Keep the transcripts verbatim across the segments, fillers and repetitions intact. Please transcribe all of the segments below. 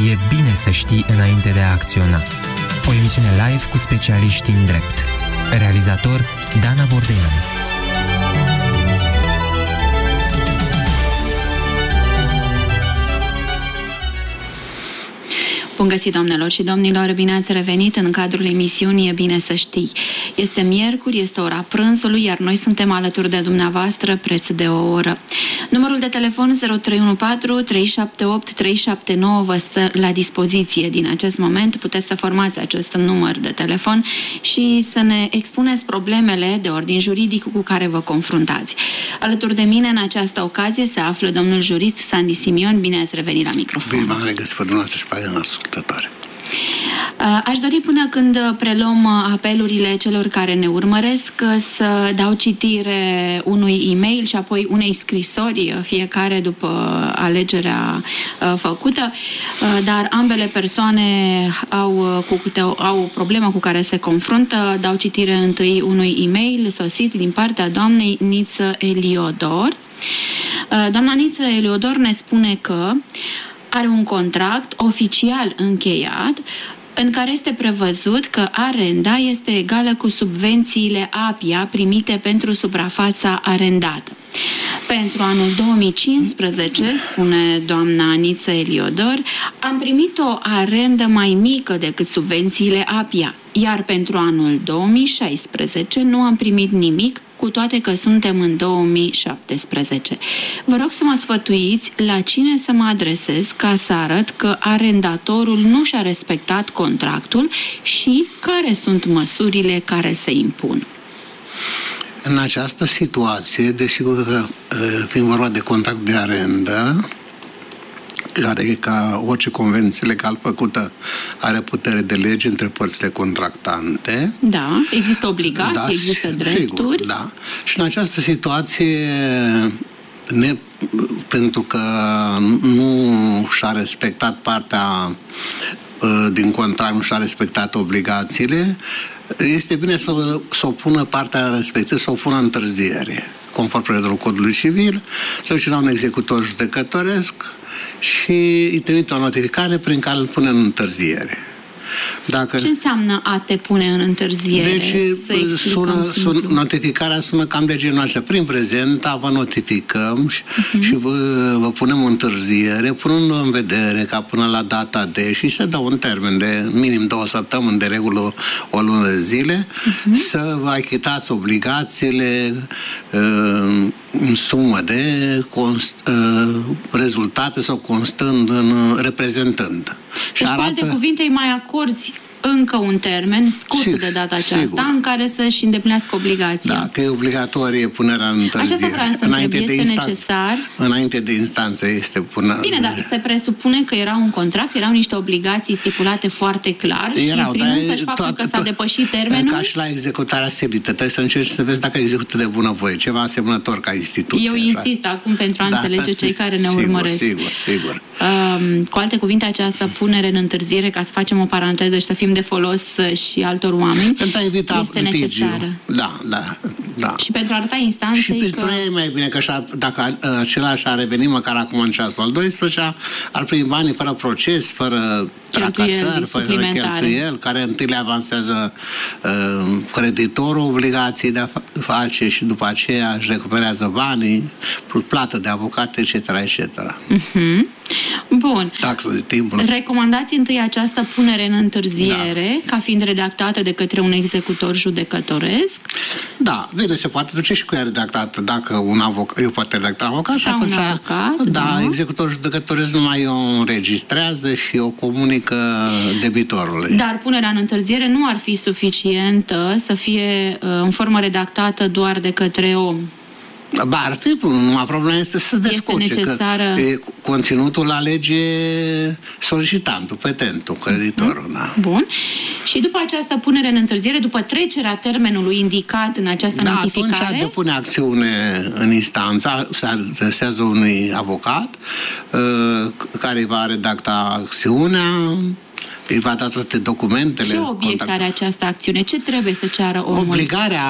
E bine să știi înainte de a acționa. O emisiune live cu specialiști în drept. Realizator Dana Bordeanu. Bun găsit, doamnelor și domnilor, bine ați revenit în cadrul emisiunii E bine să știi. Este miercuri, este ora prânzului, iar noi suntem alături de dumneavoastră preț de o oră. Numărul de telefon zero trei unu patru trei șapte opt trei șapte nouă vă stă la dispoziție din acest moment. Puteți să formați acest număr de telefon și să ne expuneți problemele de ordin juridic cu care vă confruntați. Alături de mine în această ocazie se află domnul jurist Sandy Simion. Bine ați revenit la microfon. Bine v-am regăsit pe dumneavoastră și pe aia în ascultătoare. Aș dori până când preluăm apelurile celor care ne urmăresc să dau citire unui e-mail și apoi unei scrisori, fiecare după alegerea făcută, dar ambele persoane au, cu câte, au o problemă cu care se confruntă. Dau citire întâi unui e-mail sosit din partea doamnei Niță Eliodor. Doamna Niță Eliodor ne spune că are un contract oficial încheiat în care este prevăzut că arenda este egală cu subvențiile APIA primite pentru suprafața arendată. Pentru anul două mii cincisprezece, spune doamna Niță Eliodor, am primit o arendă mai mică decât subvențiile APIA, iar pentru anul două mii șaisprezece nu am primit nimic, cu toate că suntem în două mii șaptesprezece. Vă rog să mă sfătuiți la cine să mă adresez ca să arăt că arendatorul nu și-a respectat contractul și care sunt măsurile care se impun. În această situație, desigur că, fiind vorba de contract de arendă, care, ca orice convenție legal făcută, are putere de lege între părțile contractante. Da, există obligații, da, există drepturi. Sigur, da. Și în această situație, ne, pentru că nu și-a respectat partea din contract, nu și-a respectat obligațiile, este bine să, să o pună partea respectivă, să o pună în întârziere, conform prevederilor Codului Civil, să duce la un executor judecătoresc și îi trimite o notificare prin care îl pune în întârziere. Dacă... Ce înseamnă a te pune în întârziere? Deci sună, sună, notificarea sună cam de genul așa. Prin prezent vă notificăm și, uh-huh. și vă, vă punem în întârziere, punând în vedere ca până la data de și se dă un termen de minim două săptămâni, de regulă o lună de zile, uh-huh. să vă achitați obligațiile uh, în sumă de const, uh, rezultate sau constând în reprezentând. Deci, cu alte cuvinte, îi mai acorzi încă un termen scurt sigur, de data aceasta, sigur. în care să-și îndeplinească obligația. Da, că e obligatorie punerea în întârziere. Aceasta vreau să întreb, este instanță, necesar? Înainte de instanță este până... Bine, dar se presupune că era un contract, erau niște obligații stipulate foarte clar erau, și prin însăși faptul toate, că s-a depășit termenul... Ca și la executarea silită, trebuie să încerci să vezi dacă execută de bunăvoie, ceva asemănător ca instituție. Eu insist așa. acum pentru a da, înțelege cei care ne sigur, urmăresc. Sigur, sigur. Um, cu alte cuvinte, această punere în întârziere, ca să facem o paranteză și să fim de folos și altor oameni, este necesară. Da, da, da. Și pentru a arăta instanței și pentru că... e mai bine că așa, dacă același ar reveni măcar acum în ceasul al doisprezecelea, ar primi banii fără proces, fără tracasări, fără cheltuieli, care întâi le avansează uh, creditorul obligații de a face și după aceea își recuperează banii, plată de avocat, et cetera, et cetera. Uh-huh. Bun. Taxă de timp. Recomandați întâi această punere în întârziere, da. ca fiind redactată de către un executor judecătoresc. Da, bine, se poate duce și cu ea redactată. Dacă un avocat, eu poate redacta avocat, sau atunci, un avocat, da, da, executorul judecătoresc numai o înregistrează și o comunică debitorului. Dar punerea în întârziere nu ar fi suficientă să fie în formă redactată doar de către om. Ba, ar fi, numai problema este să descurce, este necesară... că e, conținutul alege solicitantul, petentul, creditorul. Mm-hmm. Da. Bun. Și după această punere în întârziere, după trecerea termenului indicat în această da, notificare... atunci depune acțiune în instanță, se adresează unui avocat uh, care va redacta acțiunea, îi va da toate documentele. Ce obiect contact... are această acțiune? Ce trebuie să ceară omul? Obligarea...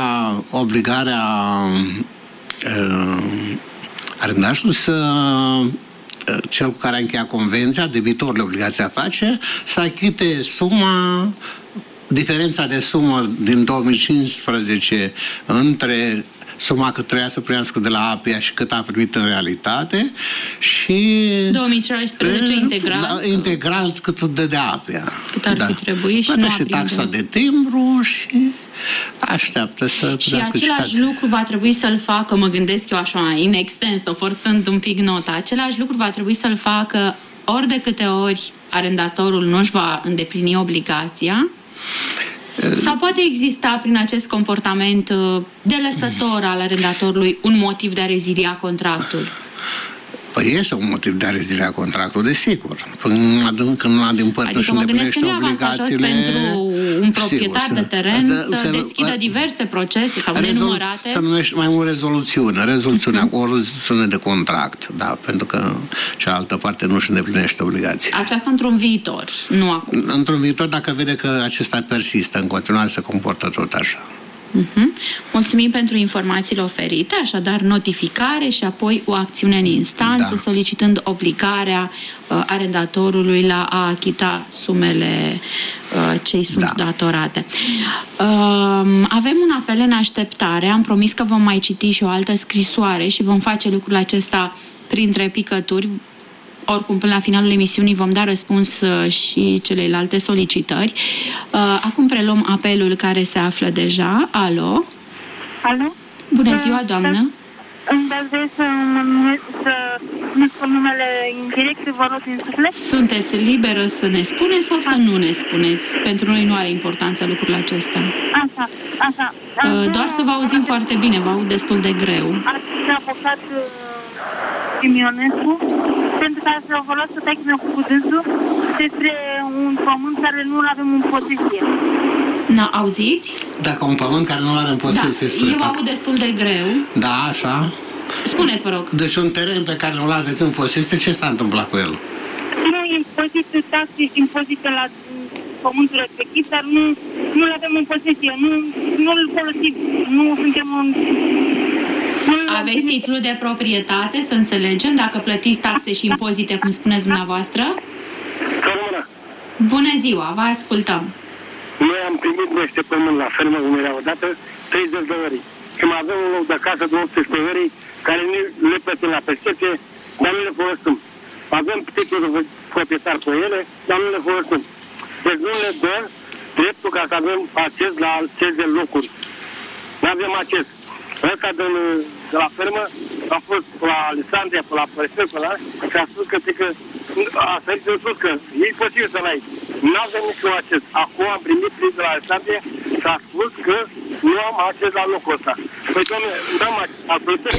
obligarea Uh, arendașul să cel cu care a încheiat convenția, debitorul obligația face, să achite suma, diferența de sumă din două mii cincisprezece între suma cât trebuia să primească de la APIA și cât a primit în realitate și... două mii șaisprezece e, integral? Da, integral cât de de APIA. Cât ar da. fi trebuit și nu a primit. taxa de timbru și așteaptă să... Și același lucru va trebui să-l facă, mă gândesc eu așa, in extenso, forțând un pic nota, același lucru va trebui să-l facă ori de câte ori arendatorul nu își va îndeplini obligația. Sau poate exista prin acest comportament delăsător al arendatorului un motiv de a rezilia contractul? Păi este un motiv de a rezilia contractul, desigur. Până când una din părți adică își îndeplinește obligațiile... pentru un proprietar sigur, de teren să, să, să deschidă să, diverse procese sau nenumărate. Să numești mai mult rezoluțiune, rezoluțiunea cu o rezoluțiune de contract, da, pentru că cealaltă parte nu își îndeplinește obligații. Aceasta într-un viitor, nu acum. Într-un viitor, dacă vede că acesta persistă, în continuare se comportă tot așa. Uh-huh. Mulțumim pentru informațiile oferite, așadar notificare și apoi o acțiune în instanță, da. solicitând obligarea uh, arendatorului la a achita sumele uh, ce îi sunt da. datorate. Uh, avem un apel în așteptare, am promis că vom mai citi și o altă scrisoare și vom face lucrul acesta printre picături. Oricum, până la finalul emisiunii vom da răspuns și celelalte solicitări. Acum preluăm apelul care se află deja. Alo? Alo? Bună ziua, doamnă! Îmi dați voie să nu spun numele indirect, vă rog din suflet? Sunteți liberă să ne spuneți sau să nu ne spuneți? Pentru noi nu are importanță lucrul acesta. Așa, așa. Doar să vă auzim foarte bine, vă aud destul de greu. Ați avocat Simionescu, pentru ca să vă las să tehnică cu dânsul despre un pământ care nu-l avem în posesie. Na, auziți? Dacă un pământ care nu-l are în posesie... Da, eu aud destul de greu. Da, așa. Spuneți, vă rog. Deci un teren pe care nu-l aveți în posesie, ce s-a întâmplat cu el? Nu, impozite, taxe și impozite la pământul respectiv, dar nu, nu-l avem în posesie, nu, nu-l folosim, nu suntem în... Aveți titlul de proprietate, să înțelegem, dacă plătiți taxe și impozite, cum spuneți dumneavoastră? Cărmâna. Bună ziua, vă ascultăm. Noi am primit niște pământ la fermă unde era odată treizeci de ori. Și mai avem un loc de casă de optsprezece ori care ne, le plătim la pesceție, dar nu le folosim. Avem titlul de proprietar pe ele, dar nu le folosim. Deci nu le dă dreptul ca să avem acces la aceste locuri. Nu avem acces. Ăsta de, de la fermă a fost la Alexandria, pe la Prefect, pe la și a spus că, că a sărit în sus, că e posibil să-l ai. Nu avem niciun acces. Acum am primit de la Alexandria și a spus că nu am acces la locul ăsta. Păi, doamne, nu am acces. A plătit.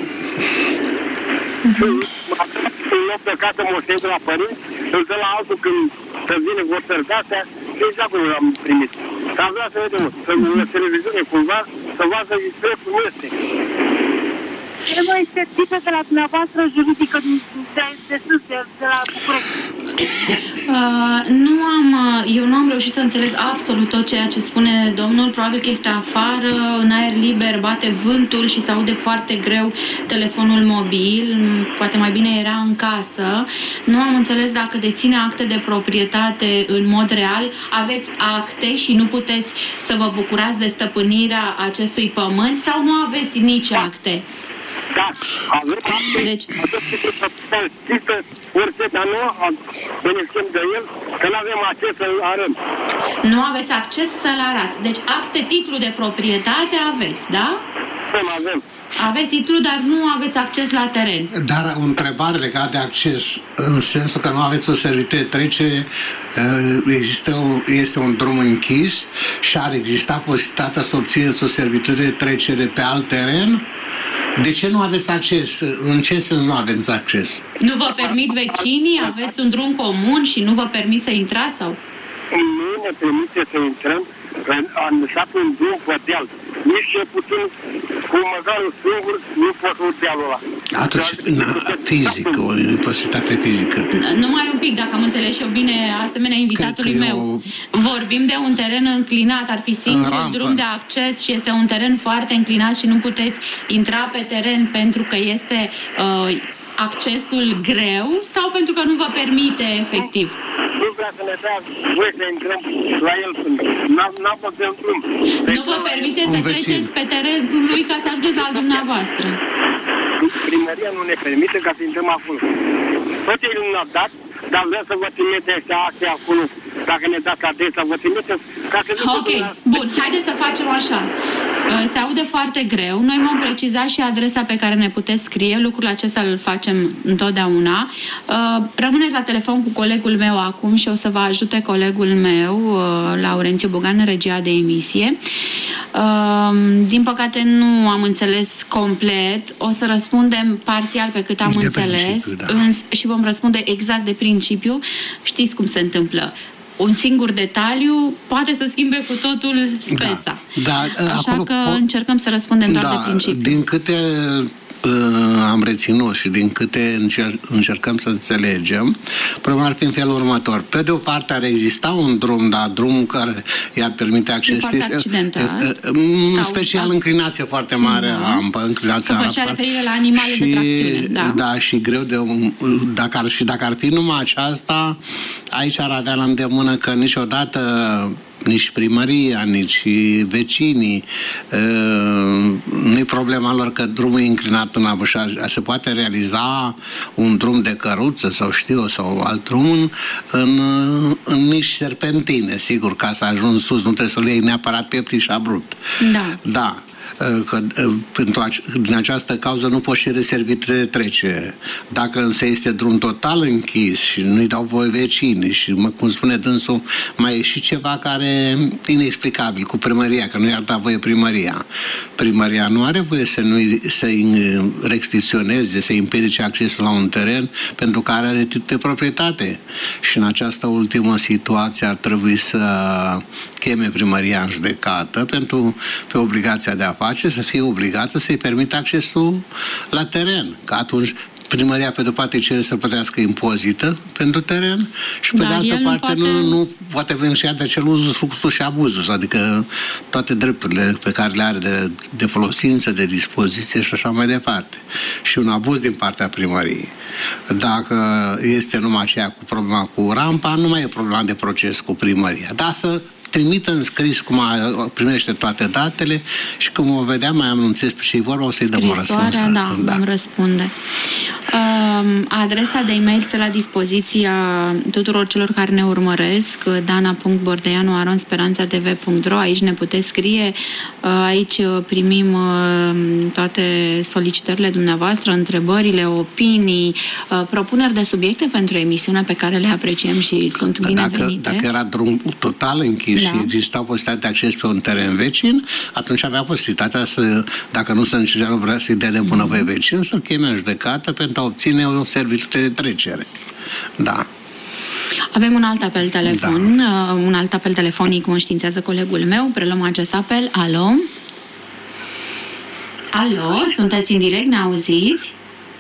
Un loc de casă moștenit de la părinți, îl dă la altul când să vină votări de-astea și exact cum am primit. Dar vrea să vedem, să la televiziune cumva, să vadă despre cum este. Ce mai este tipă de la dumneavoastră juridică de, de sus, de, de la București? Uh, nu am, eu nu am reușit să înțeleg absolut tot ceea ce spune domnul. Probabil că este afară, în aer liber, bate vântul și se aude foarte greu telefonul mobil. Poate mai bine era în casă. Nu am înțeles dacă deține acte de proprietate în mod real. Aveți acte și nu puteți să vă bucurați de stăpânirea acestui pământ sau nu aveți nici acte? Da, avem acte, deci... există orice, dar nu beneficiem de el, că nu avem acces să-l arăm. Nu aveți acces să-l arați. Deci acte, titlu de proprietate aveți, da? Avem, avem. Aveți titlu, dar nu aveți acces la teren. Dar o întrebare legată de acces, în sensul că nu aveți o servitude trece, există o, este un drum închis și ar exista posibilitatea să obțineți o servitude de trecere pe alt teren? De ce nu aveți acces? În ce sens nu aveți acces? Nu vă permit vecinii? Aveți un drum comun și nu vă permit să intrați? Sau? Nu ne permite să intrăm, că am lăsat un drum pe deal. Nici ce puțin, cu măgarul singur, nu pot să dealul ăla. Atunci, na, fizic, o imposibilitate fizică. Numai un pic, dacă am înțeles eu bine, asemenea invitatului meu. O... Vorbim de un teren înclinat, ar fi singurul drum de acces și este un teren foarte înclinat și nu puteți intra pe teren pentru că este uh, accesul greu sau pentru că nu vă permite efectiv? Nu vrea să ne dea voie să intrăm la el. N-am fost în drum. Nu vă permite să treceți pe terenul lui ca să ajungeți la al dumneavoastră? Primăria nu ne permite ca să intrăm acolo. Tot el nu a dat, dar vreau să vă trimite astea acolo. Dacă ne dați adresa, vă trimite. Ok, bun, haideți să facem așa. Se aude foarte greu. Noi vom preciza și adresa pe care ne puteți scrie. Lucrul acesta îl facem întotdeauna. Rămâneți la telefon cu colegul meu acum și o să vă ajute colegul meu, Laurențiu Bogan, regia de emisie. Din păcate nu am înțeles complet. O să răspundem parțial pe cât am de înțeles da. Și vom răspunde exact de principiu. Știți cum se întâmplă. Un singur detaliu poate să schimbe cu totul speța. Da, da, așa că po- încercăm să răspundem doar da, de principiu. Din câte uh, am reținut și din câte încer- încercăm să înțelegem, problema ar fi în felul următor. Pe de o parte ar exista un drum, dar drumul care i-ar permite acces... Foarte accidentat. În special sau, înclinație foarte mare, da. ampă, înclinație ampă. Făcea referire la animale și, de tracțiune. Da. da, și greu de... Dacă ar, și dacă ar fi numai aceasta, aici ar avea la îndemână că niciodată nici primăria, nici vecinii, nu-i problema lor că drumul e înclinat în apă și se poate realiza un drum de căruță sau știu, sau alt drum în, în nici serpentine, sigur, ca să ajungi sus, nu trebuie să le iei neapărat pieptii și abrupt. Da. Da. Că pentru ace- din această cauză nu poți cere servituri de trecere. Dacă însă este drum total închis și nu-i dau voie vecinii și, cum spune dânsul, mai e și ceva care e inexplicabil cu primăria, că nu i-ar da voie primăria. Primăria nu are voie să nu să-i restricționeze, să-i împiedice accesul la un teren pentru care are titlu de proprietate. Și în această ultimă situație ar trebui să cheme primăria în judecată pentru pe obligația de a face, să fie obligată să-i permită accesul la teren. Că atunci primăria pe de-o parte cere să plătească impozită pentru teren și pe Dar de altă parte nu, poate... Nu, nu poate beneficia de acel uzul, fructul și abuzul, adică toate drepturile pe care le are de, de folosință, de dispoziție și așa mai departe. Și un abuz din partea primăriei. Dacă este numai aceea cu problema cu rampa, nu mai e problema de proces cu primăria. Dar să trimită în scris cum primește toate datele și cum o vedea, mai anunțez pe ce-i vorba, o să-i dăm un răspuns. Da, da, vom răspunde. Uh, adresa de e-mail este la dispoziția tuturor celor care ne urmăresc, dana punct bordeanu arond speranța t v punct ro. Aici ne puteți scrie, uh, aici primim uh, toate solicitările dumneavoastră, întrebările, opinii, uh, propuneri de subiecte pentru emisiune pe care le apreciem și sunt binevenite. Dacă, dacă era drum total închis, da. Și exista posibilitatea de acces pe un teren vecin, atunci avea posibilitatea să, dacă nu se încercea, nu vrea să-i dea de bunăvoie vecin, să-l cheme în judecată pentru a obține o serviciu de trecere. Da. Avem un alt apel telefon, da. Un alt apel telefonic, mă înștiințează colegul meu, preluăm acest apel. Alo? Alo? Sunteți în direct, ne auziți?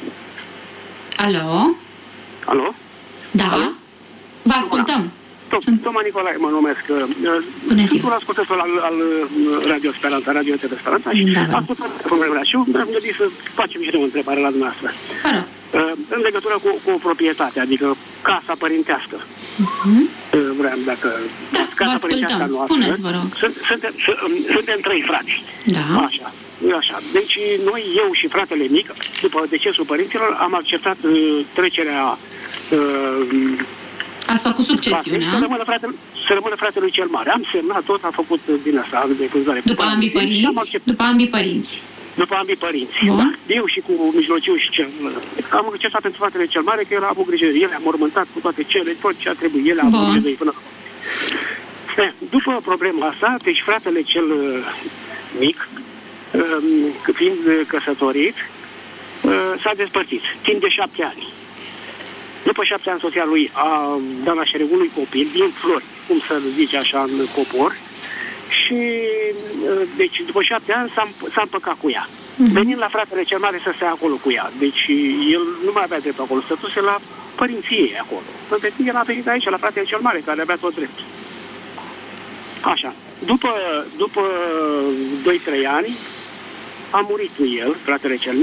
Alo? Alo? Da? Alo? Vă ascultăm. Sunt Toma Nicolae, mă numesc. Bună ziua. Sunt un ascultător al, al Radio Speranța, Radio T V Speranța și da, da. ascultăm problemele și eu mi-am gândit să facem și de o întrebare la dumneavoastră. Fără. În legătură cu, cu proprietatea, adică casa părintească. Uh-huh. Vreau, dacă... Da, casa vă ascultăm. Noastră, spuneți, vă rog. Sunt, suntem, suntem trei frați. Da. Așa. Așa. Deci noi, eu și fratele mic, după decesul părinților, am acceptat uh, trecerea uh, Ați făcut succesiunea. Să rămână, frate, să rămână fratelui cel mare. Am semnat tot, am făcut din asta, de vânzare. După ambii părinți? După ambii părinți. După ambii părinți. Da. Eu și cu mijlociu și cel. Am acceptat pentru fratele cel mare că el a avut grijă de el, a mormântat cu toate cele, tot ce a trebuit. El a avut grijă de ei până. După problema asta, deci fratele cel mic, fiind căsătorit, s-a despărțit timp de șapte ani. După șapte ani, soția lui a dat naștere unui copil din flori, cum să zice așa, în popor. Și, deci, după șapte ani s-a, s-a împăcat cu ea. Mm-hmm. Venind la fratele cel mare să stea acolo cu ea. Deci, el nu mai avea drept acolo, stătuse la părinții ei acolo. Deci, el a venit aici, la fratele cel mare, care avea tot dreptul. Așa. După, după doi trei ani, a murit el, fratele cel mic,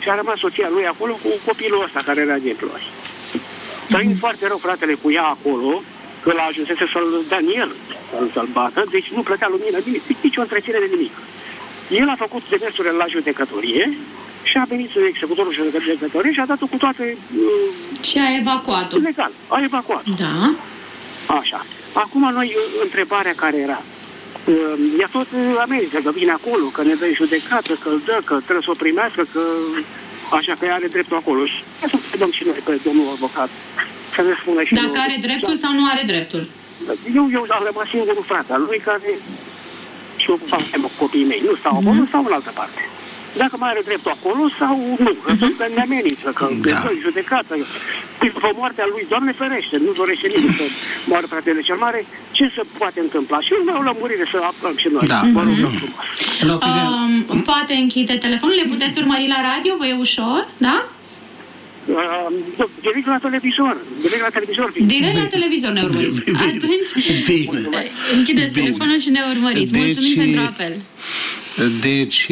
și a rămas soția lui acolo cu copilul ăsta care era geplos. Trăind foarte rău fratele cu ea acolo, că l-a ajunsese să-l dea în el, să-l bată, deci nu plătea lumină, nimic, nici o întreținere de nimic. El a făcut demersurile la judecătorie și a venit executorul judecătorie și a dat-o cu toate... Uh, și a evacuat-o. Legal, a evacuat-o. Da. Așa. Acum noi, întrebarea care era, uh, ea tot amenință că vine acolo, că ne dă judecată, că îl dă, că trebuie să o primească, că așa că are dreptul acolo. Și să dăm și noi pe domnul avocat să ne spună și... Dacă are dreptul sau nu are dreptul? Eu, eu am rămas singurul frate al lui care... și eu fac copiii mei. Nu stau acolo, stau în altă parte. Dacă mai are dreptul acolo sau nu. Că ne amenință, că ne dă judecată. După moartea lui, Doamne ferește, nu dorește nimeni să moară fratele cel mare, ce se poate întâmpla? Și eu vreau la murire să aflăm și noi. Da, vă rog frumos. Um, poate închide telefonul, le puteți urmări la radio, vă e ușor, da? Uh, direct la televizor. Direct la televizor. Direct la televizor ne urmăriți. Atunci, bine. închideți bine. telefonul și ne urmăriți. Deci, mulțumim pentru apel. Deci,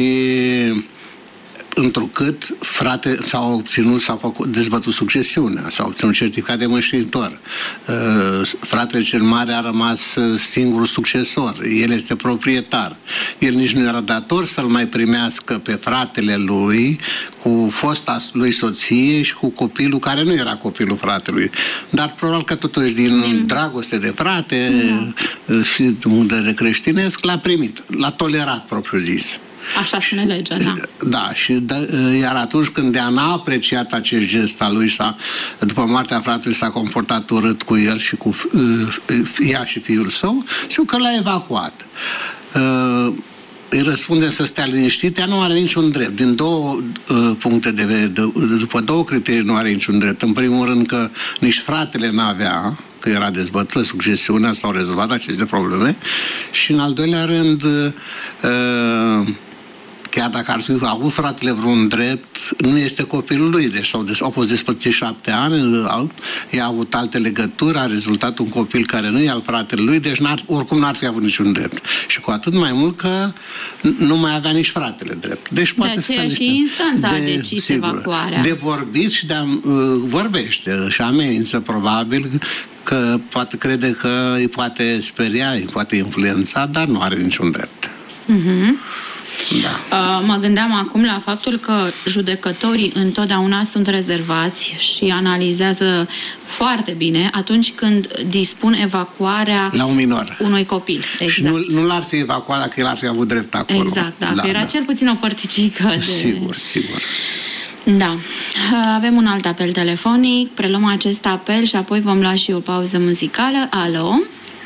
întrucât frate s-a obținut, s-a făcut, dezbătut succesiunea, s-a obținut certificat de moștenitor. Fratele cel mare a rămas singurul succesor. El este proprietar. El nici nu era dator să-l mai primească pe fratele lui cu fosta lui soție și cu copilul care nu era copilul fratelui. Dar probabil că totuși din mm. dragoste de frate mm. și de creștinesc l-a primit. L-a tolerat propriu zis. Așa spune legea, da. Da, și de, iar atunci când ea n-a apreciat acest gest al lui, s-a, după moartea fratelui s-a comportat urât cu el și cu ea și fiul său, știu că l-a evacuat. Uh, îi răspunde să stea liniștit, ea nu are niciun drept. Din două uh, puncte de vedere, după două criterii nu are niciun drept. În primul rând că nici fratele n-avea, că era dezbătută succesiunea, s-au rezolvat aceste probleme, și în al doilea rând uh, chiar dacă ar fi avut fratele vreun drept, nu este copilul lui, deci au, au fost despărțiți șapte ani, i-a avut alte legături, a rezultat un copil care nu e al fratelui lui, deci n-ar, oricum n-ar fi avut niciun drept. Și cu atât mai mult că nu mai avea nici fratele drept. Deci poate de aceea și instanța de, a decis sigur, evacuarea. De vorbit și de a, uh, vorbește și amenință probabil că poate crede că îi poate speria, îi poate influența, dar nu are niciun drept. Mhm. Da. Uh, mă gândeam acum la faptul că judecătorii întotdeauna sunt rezervați și analizează foarte bine atunci când dispun evacuarea la un minor. Unui copil. Exact. Și nu, nu l-ar fi evacuat dacă el ar fi avut drept acolo. Exact, dacă da, era da. cel puțin o părticică de... Sigur, sigur. Da. Avem un alt apel telefonic, preluăm acest apel și apoi vom lua și o pauză muzicală. Alo?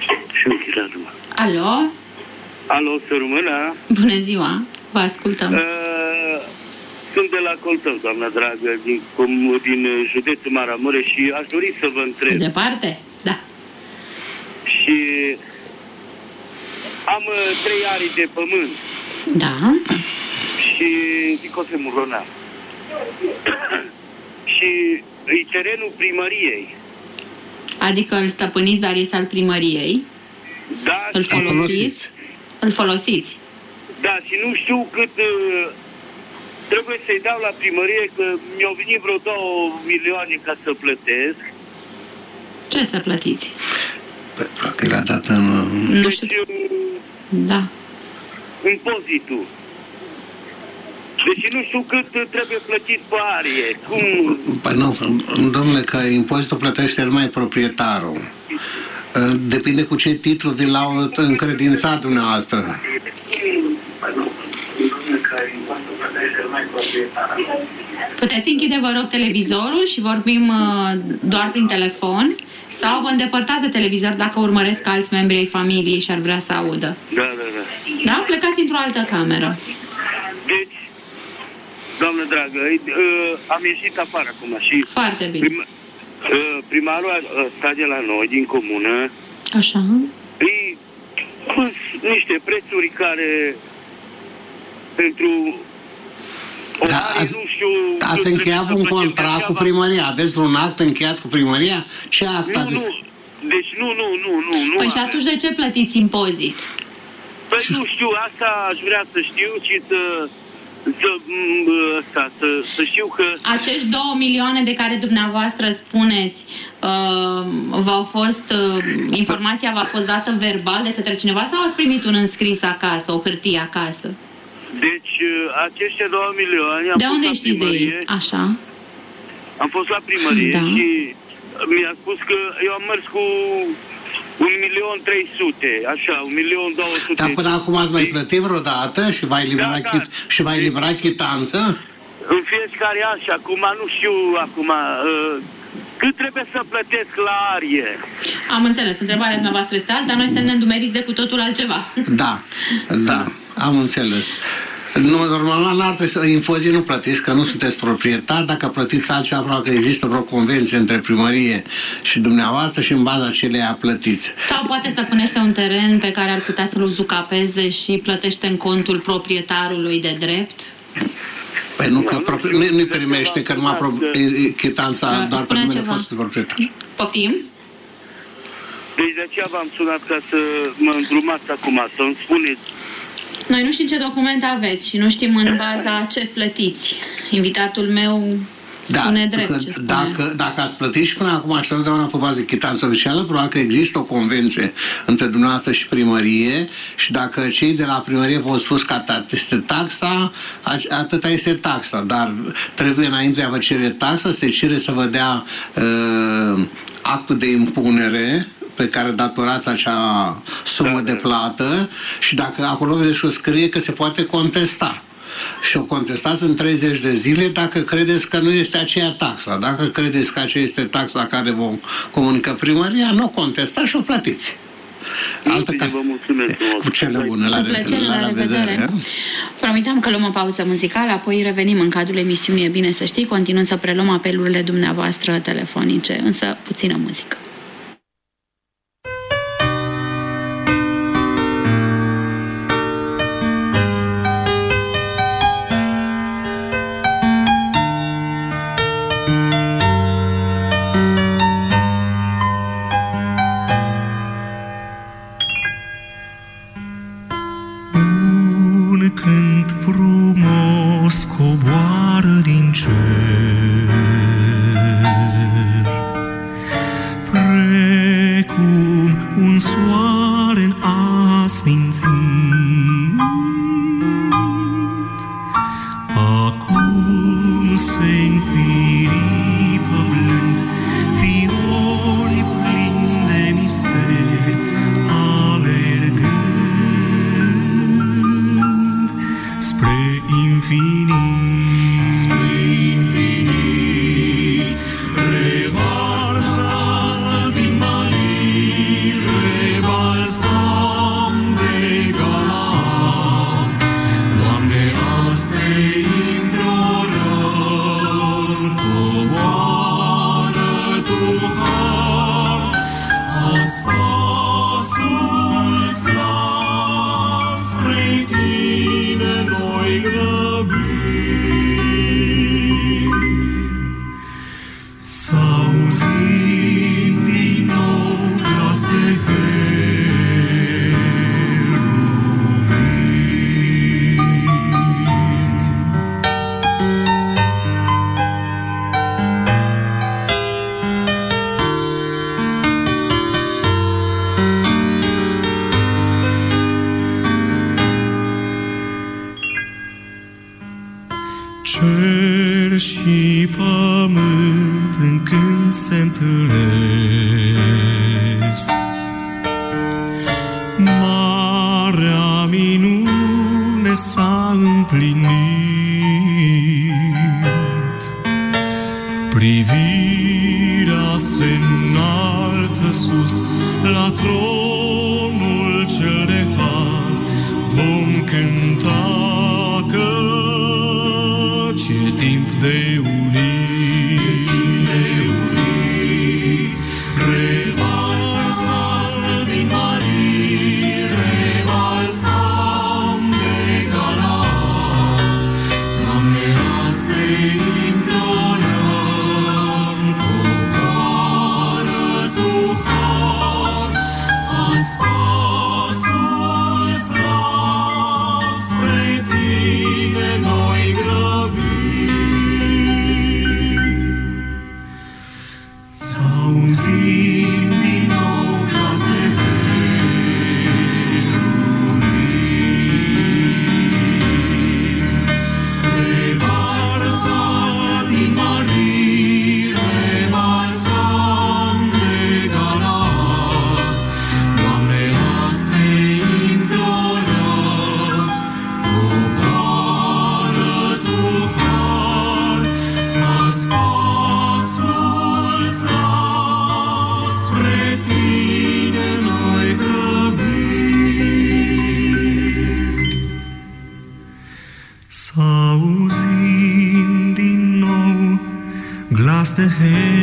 Alo? Alo, să rămână. Bună ziua, vă ascultăm. Uh, sunt de la Coltău, doamna dragă, din, cum, din județul Maramureș și aș dori să vă întreb. Departe? Da. Și am uh, trei ari de pământ. Da. Și Nicose Murona. Și e terenul primăriei. Adică îl stăpâniți, dar este al primăriei? Da. Îl folosiți? Îl folosiți? Da, și nu știu cât uh, trebuie să-i dau la primărie, că mi-au venit vreo două milioane ca să plătesc. Ce să plătiți? Că era dat în... Nu știu. Deci, da. Impozitul. Deci nu știu cât trebuie plătit pe arie. Cum... Păi nu, domnule, că impozitul plătește numai proprietarul. Depinde cu ce titlu vi l-au încredințat dumneavoastră. Puteți închide, vă rog, televizorul și vorbim uh, doar prin telefon, sau vă îndepărtați de televizor dacă urmăresc alți membri ai familiei și ar vrea să audă. Da, da, da. Da? Plecați într-o altă cameră. Deci, doamnă dragă, uh, am ieșit afară acum și... Foarte bine. Prim, uh, primarul ăsta de la noi, din comună, așa, îi pus niște prețuri care pentru... Da, ați, nu știu, ați încheiat un contract cu primăria? Aveți un act încheiat cu primăria? Ce act nu, aveți? Nu. Deci nu, nu, nu, nu. nu păi și atunci de ce plătiți impozit? Păi nu știu, asta aș vrea să știu și să să, ăsta, să, să știu că... Acești două milioane de care dumneavoastră spuneți, uh, v-au fost, uh, informația v-a fost dată verbal de către cineva sau ați primit un înscris acasă, o hârtie acasă? Deci, aceștia două milioane... Am de unde știți de ei? Așa. Am fost la primărie da. și mi-a spus că eu am mers cu un milion trei sute, așa, un milion două sute. Dar până acum ați mai plătit vreodată și v-ai eliberat, da, chit, da. și v-ai eliberat chitanță? În fiecare an și acum, nu știu acum, uh, cât trebuie să plătesc la arie? Am înțeles, întrebarea dumneavoastră este alta, noi suntem neîndumeriți de cu totul altceva. Da, da, am înțeles. Nu, normal, n-ar trebui să impozii nu plătiți, că nu sunteți proprietar. Dacă plătiți altceva, probabil că există vreo convenție între primărie și dumneavoastră și în baza aceleia plătiți. Sau poate stăpânește un teren pe care ar putea să-l uzucapeze și plătește în contul proprietarului de drept? Păi nu, că nu, nu-i primește, că numai pro, chitanța doar pe numele fostului proprietar. Poftim? Deci de aceea v-am sunat ca să mă îndrumați acum, să-mi spuneți. Noi nu știm ce documente aveți și nu știm în baza ce plătiți. Invitatul meu spune da, drept ce spune. Dacă, dacă ați plătit și până acum și totdeauna pe bază chitanță oficială, probabil că există o convenție între dumneavoastră și primărie și dacă cei de la primărie v-au spus că atât este taxa, atâta este taxa, dar trebuie înainte de a vă cere taxa, se cere să vă dea uh, actul de impunere pe care datorați acea sumă da, de plată și dacă acolo vedeți că scrie că se poate contesta. Și o contestați în treizeci de zile dacă credeți că nu este aceea taxa. Dacă credeți că aceea este taxa care vă comunică primăria, nu o contestați și o plătiți. Altă ca... Vă mulțumesc. Cu cele bune. La, Cu plăcere, la, la revedere. revedere. Promiteam că luăm o pauză muzicală, apoi revenim în cadrul emisiunii E Bine Să Știi, continuând să preluăm apelurile dumneavoastră telefonice, însă puțină muzică. Cer și pământ în când se întâlnesc, marea minune s-a împlinit. Privirea se înalță sus la tronul cel de har, vom cânta ce timp de unit, de unit, revalsăm din Marii, revalsăm de Galaad. Doamne, azi te implorăm, coboară Tu har, azi pasul slav spre Tine noi auzim din nou glas de heruvim. Revarsat din mării, revarsam de galat, Doamne, asta implorăm, coboară Tu har, azi pasul stat, spre Tine noi grăbim. Să auzim din nou glas de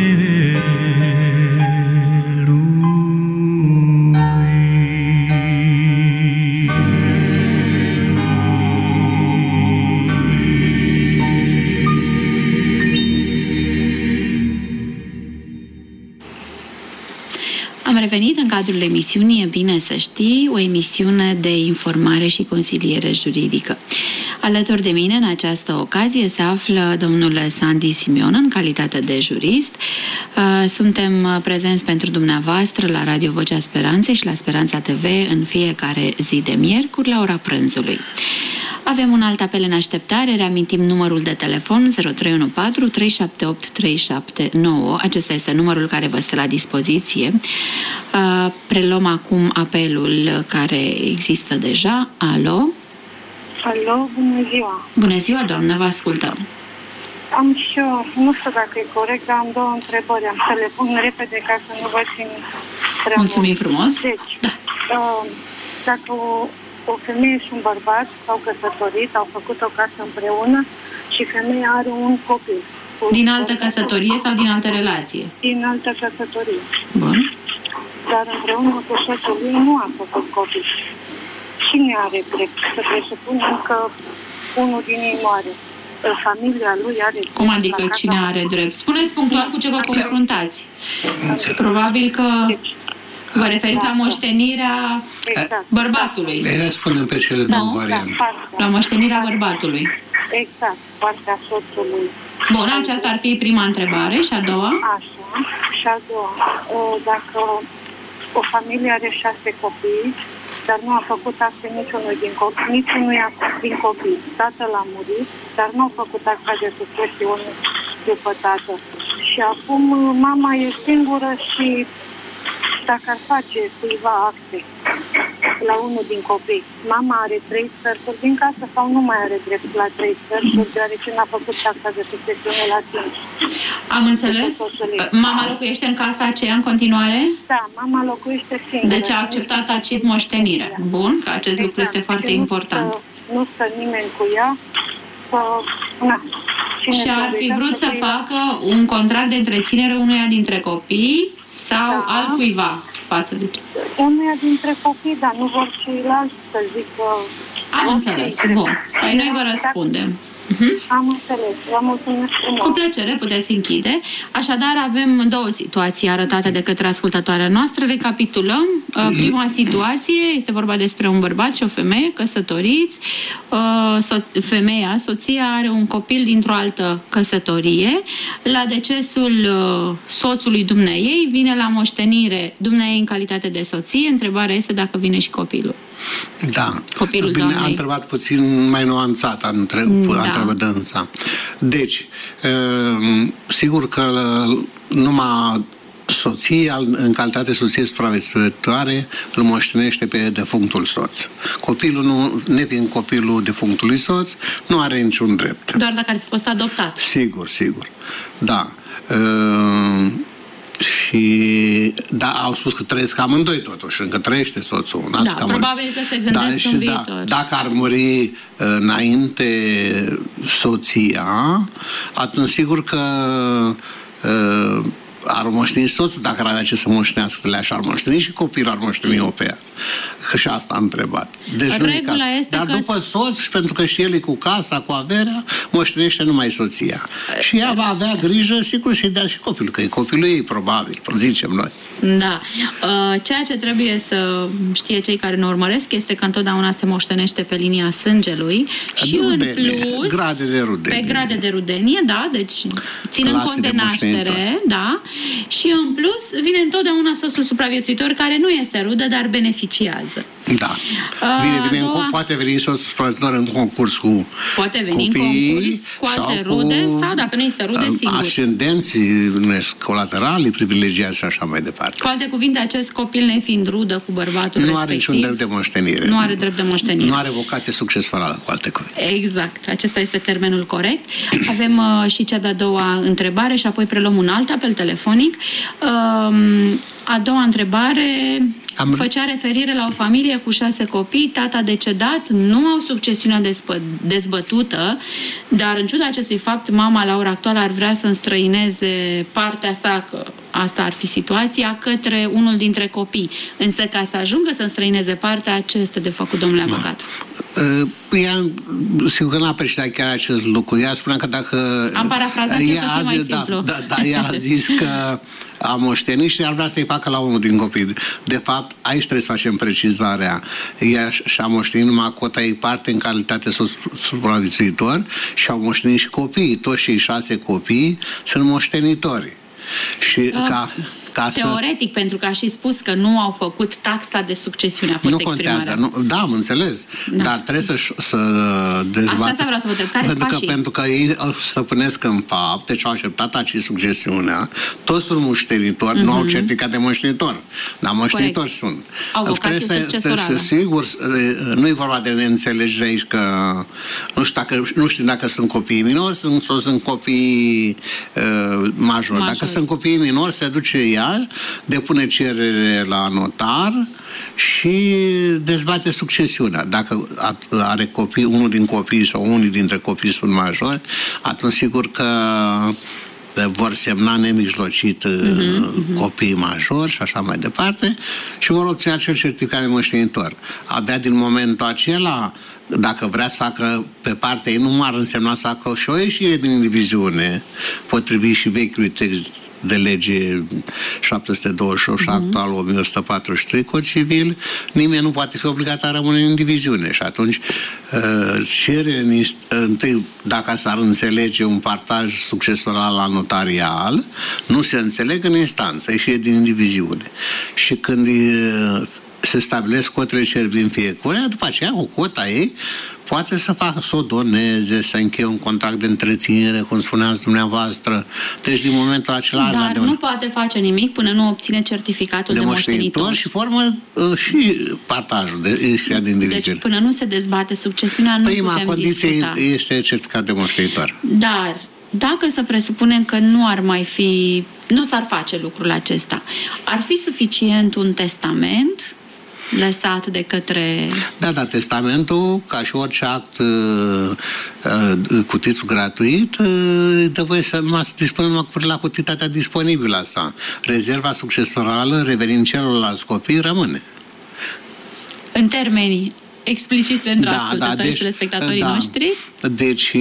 Am revenit în cadrul emisiunii E bine să știi, o emisiune de informare și consiliere juridică. Alături de mine în această ocazie se află domnul Sandy Simion în calitate de jurist. Suntem prezenți pentru dumneavoastră la Radio Vocea Speranței și la Speranța T V în fiecare zi de miercuri la ora prânzului. Avem un alt apel în așteptare, reamintim numărul de telefon zero trei unu patru trei șapte opt trei șapte nouă. Acesta este numărul care vă stă la dispoziție. Preluăm acum apelul care există deja. Alo? Alo, bună ziua! Bună ziua, doamnă, vă ascultăm. Am și eu, nu știu dacă e corect, dar am două întrebări. Am să le pun repede ca să nu vă țin prea Mulțumim mult. frumos. Deci, Da. uh, dacă o, o femeie și un bărbat s-au căsătorit, au făcut o casă împreună și femeia are un copil. Din altă căsătorie sau din altă relație? Din altă căsătorie. Bun. Dar împreună cu soțul lui nu a făcut copil. Cine are drept? Să presupunem că unul din ei moare. Familia lui are drept. Cum adică cine are drept? Spuneți punctual cu ce vă confruntați. Probabil că vă referiți la moștenirea Exact. bărbatului. Le răspundem pe cele două Da. variante. La moștenirea bărbatului. Exact, partea soțului. Bun, aceasta ar fi prima întrebare. Și a doua? Așa. Și a doua, dacă o familie are șase copii, dar nu a făcut acte niciunui din copii, niciunuia din copii. Tatăl a murit, dar nu a făcut acta de succesiune după tată. Și acum mama e singură și dacă ar face cuiva acte la unul din copii, mama are trei sferturi din casă sau nu mai are drept la trei sferturi, deoarece n-a făcut acta de succesiune la timp. Am înțeles. Mama locuiește în casa aceea în continuare? Da, mama locuiește singură. Deci a acceptat tacit moștenirea. Bun, că acest Exact. lucru este foarte Și nu important. Stă, nu stă nimeni cu ea. Să, na, cine Și ar fi să vrut să fie- facă un contract de întreținere unuia dintre copii sau Da. altcuiva față de ce? Unuia dintre copii, dar nu vor ceilalți să zică... Am înțeles. Bun. Păi noi vă răspundem. Uh-huh. Am înțeles. Vă mulțumesc frumos. Cu plăcere, puteți închide. Așadar, avem două situații arătate de către ascultătoarea noastră. Recapitulăm. Prima situație este vorba despre un bărbat și o femeie căsătoriți. So- femeia, soția, are un copil dintr-o altă căsătorie. La decesul soțului dumneaei vine la moștenire dumneaei în calitate de soție. Întrebarea este dacă vine și copilul. Da. Copilul Bine, doamnei. a întrebat puțin mai nuanțat, a întreb, Da. a întrebat dânsa. Deci, uh, sigur că numai soția, în calitate soție supraviețuitoare, îl moștenește pe defunctul soț. Copilul, nu, nefiind copilul defunctului soț, nu are niciun drept. Doar dacă ar fi fost adoptat. Sigur, sigur. Da. Uh, și da, au spus că trăiesc amândoi totuși, încă trăiește soțul. Da, Asta probabil că se gândesc și în da, viitor. dacă ar muri înainte soția, atunci sigur că uh, ar moșteni soțul, dacă ar avea ce să moștenească, le-aș ar moșteni și copilul ar moșteni-o pe ea. Că și asta a întrebat. Deci nu e Regula caz. este Dar că după soț, și pentru că și el e cu casa, cu averea, moștenește numai soția. Și ea va avea grijă, sigur, să-i dea și copilul, că e copilul ei, probabil, zicem noi. Da. Ceea ce trebuie să știe cei care ne urmăresc este că întotdeauna se moștenește pe linia sângelui și Rudenie, în plus grade de rudenie. pe grade de rudenie, da, deci ținând Clase cont de de moștenitori. naștere, da, Și în plus vine întotdeauna soțul supraviețuitor, care nu este rudă, dar beneficiază. Da. Vine, vine doua... în, poate veni soțul supraviețuitor în concurs cu Poate veni copii, în concurs cu alte rude, cu, sau dacă nu este rude, singur. Ascendenții colaterali, privilegiați și așa mai departe. Cu alte cuvinte, acest copil nefiind rudă cu bărbatul nu respectiv, are niciun drept de moștenire. Nu are drept de moștenire. Nu are vocație succesorală, cu alte cuvinte. Exact. Acesta este termenul corect. Avem uh, și cea de-a doua întrebare și apoi preluăm un alt apel telefonic. Uh, a doua întrebare Am... făcea referire la o familie cu șase copii, tata decedat, nu au succesiunea dezbă- dezbătută, dar în ciuda acestui fapt, mama la ora actuală ar vrea să înstrăineze partea sa, că asta ar fi situația, către unul dintre copii. Însă ca să ajungă să înstrăineze partea, ce este de făcut, domnule avocat? Ea, sigur că n-a apreciat chiar acest lucru. Ea spunea că dacă... Am parafrazat, eu să fie mai da, simplu. Da, da, ea a zis că a moștenit și ar vrea să-i facă la unul din copii. De fapt, aici trebuie să facem precizarea. Ea și-a moștenit numai cota ei parte în calitate supraviețuitor și au moștenit și copiii. Toți cei șase copii sunt moștenitori. Și uh. ca... Ca Teoretic, să... pentru că a și spus că nu au făcut taxa de succesiune, a fost nu exprimarea. Contează, nu, da, am înțeles, da. Dar trebuie să, să dezbată. Așa vreau să vă întreb, care pentru că, pașii? pentru că ei stăpânesc în fapt, deci au acceptat acest succesiunea, toți sunt moștenitori, mm-hmm. nu au certificat de moștenitor, dar moștenitori sunt. Au vocație succesorală. Sigur, nu e vorba de neînțelegere aici că nu știu dacă, nu știu dacă sunt copii minori sunt, sau sunt copii uh, majori. Major. Dacă sunt copii minori, se duce ea, depune cerere la notar și dezbate succesiunea. Dacă are copii, unul din copii sau unii dintre copii sunt majori, atunci sigur că vor semna nemijlocit uh-huh, copiii majori și așa mai departe și vor obține acel certificat de moștenitor. Abia din momentul acela, dacă vrea să facă pe partea ei, nu ar însemna să facă și o ieșire din diviziune, potrivit și vechiului text de lege șapte sute douăzeci și opt și mm-hmm. actual o mie o sută patruzeci și trei, cod civil, nimeni nu poate fi obligat a rămâne în diviziune. Și atunci cere întâi, dacă s-ar înțelege un partaj succesoral la notarial, nu se înțeleg în instanță, ieșire din diviziune. Și când se stabilesc cotele cer din fiecare, după aceea, cu cota ei, poate să facă, să o doneze, să încheie un contract de întreținere, cum spuneați dumneavoastră. Deci, din momentul acela... Dar nu un... poate face nimic până nu obține certificatul de, de moștenitor. Și formă și partajul de ieșirea din diviziune. Deci, până nu se dezbate succesiunea, nu Prima putem condiție discuta. Este certificat de moștenitor. Dar, dacă să presupunem că nu ar mai fi... nu s-ar face lucrul acesta, ar fi suficient un testament lăsat de către... Da, da, testamentul, ca și orice act uh, uh, cu titlu gratuit, uh, dă voie să numai să dispună numai la cantitatea disponibilă asta. Rezerva succesorală, revenind celorlalți copii, rămâne. În termenii expliciți pentru da, ascultătorii da, deci, și telespectatorii da, noștri? Deci...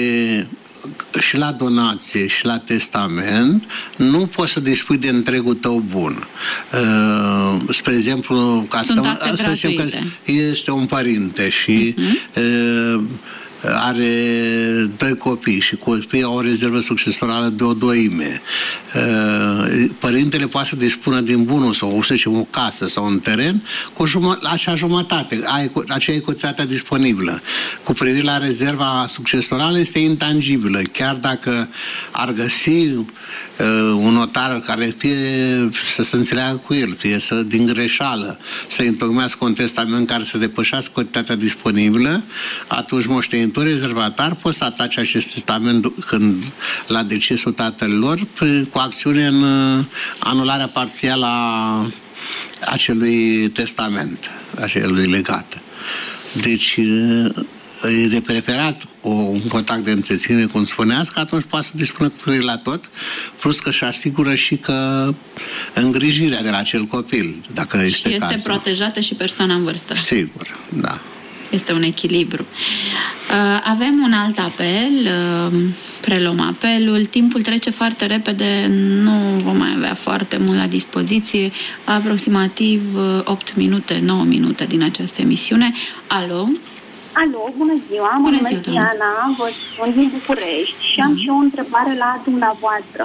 și la donație și la testament nu poți să dispui de întregul tău bun. Uh, spre exemplu, ca Sunt să, să zicem că este un părinte și uh-huh. uh, are doi copii și copiii au o rezervă succesorală de o doime. Părintele poate să dispună din bunul sau, să zicem, o casă sau un teren cu jumă, acea jumătate, acea ecotatea disponibilă. Cu privire la rezerva succesorală este intangibilă. Chiar dacă ar găsi un notar care fie să se înțeleagă cu el, fie să din greșeală să întocmească un testament care să depășească cantitatea disponibilă, atunci moștenitorii rezervatari pot să atace acest testament când la decesul tatălor cu acțiune în anularea parțială a acelui testament, acelui legat. Deci e de preferat o, un contact de întreținere, cum spuneați, că atunci poate să dispună cu privire la tot, plus că își asigură și că îngrijirea de la acel copil, dacă și este este cazul. protejată și persoana în vârstă. Sigur, da. Este un echilibru. Avem un alt apel, preluăm apelul. Timpul trece foarte repede, nu vom mai avea foarte mult la dispoziție, aproximativ opt minute, nouă minute din această emisiune. Alo? Alo, bună ziua, mă numesc Diana, vă spun din București și am și o întrebare la dumneavoastră.